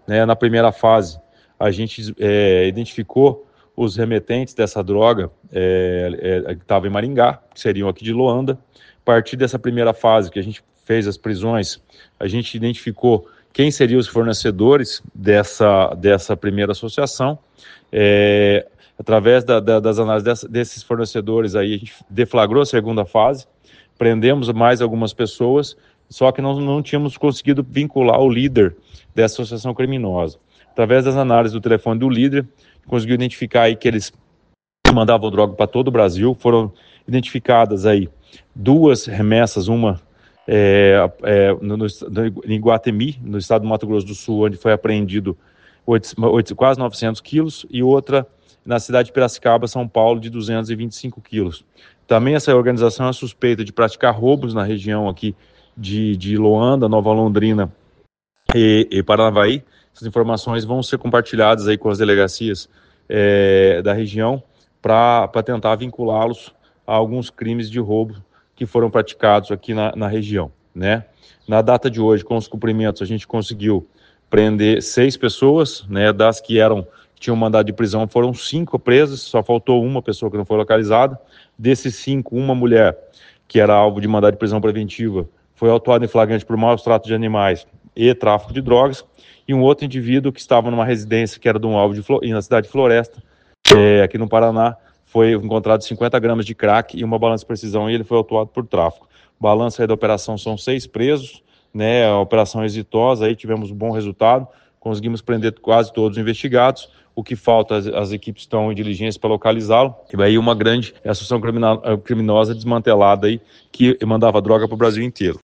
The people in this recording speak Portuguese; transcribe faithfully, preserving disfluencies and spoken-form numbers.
né? Na primeira fase, a gente é, identificou os remetentes dessa droga é, é, que estavam em Maringá, que seriam aqui de Loanda. A partir dessa primeira fase, que a gente fez as prisões, a gente identificou quem seriam os fornecedores dessa, dessa primeira associação. É, através da, da, das análises dessa, desses fornecedores, aí, a gente deflagrou a segunda fase, prendemos mais algumas pessoas, só que nós não tínhamos conseguido vincular o líder dessa associação criminosa. Através das análises do telefone do líder, conseguiu identificar aí que eles mandavam droga para todo o Brasil. Foram identificadas aí duas remessas, uma é, é, no, no, em Iguatemi, no estado do Mato Grosso do Sul, onde foi apreendido oito, oito, quase novecentos quilos, e outra na cidade de Piracicaba, São Paulo, de duzentos e vinte e cinco quilos. Também essa organização é suspeita de praticar roubos na região aqui de, de Loanda, Nova Londrina e, e Paranavaí. Essas informações vão ser compartilhadas aí com as delegacias é, da região para tentar vinculá-los a alguns crimes de roubo que foram praticados aqui na, na região, né? Na data de hoje, com os cumprimentos, a gente conseguiu prender seis pessoas, né? Das que eram tinham mandado de prisão, foram cinco presas, só faltou uma pessoa que não foi localizada. Desses cinco, uma mulher que era alvo de mandado de prisão preventiva foi autuada em flagrante por maus tratos de animais e tráfico de drogas, e um outro indivíduo que estava numa residência que era de um alvo de Flo... na cidade de Floresta, é, aqui no Paraná, foi encontrado cinquenta gramas de crack e uma balança de precisão, e ele foi autuado por tráfico. Balança aí da operação são seis presos, né? A operação exitosa, aí tivemos um bom resultado, conseguimos prender quase todos os investigados. O que falta, as, as equipes estão em diligência para localizá-lo. E aí uma grande associação criminosa desmantelada aí, que mandava droga para o Brasil inteiro.